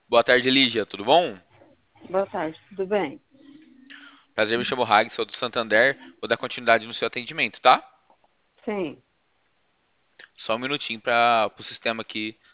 Boa tarde, Lígia. Tudo bom? Boa tarde, tudo bem? Prazer, me chamo Hag, sou do Santander. Vou dar continuidade no seu atendimento, tá? Sim, Só um minutinho para o sistema aqui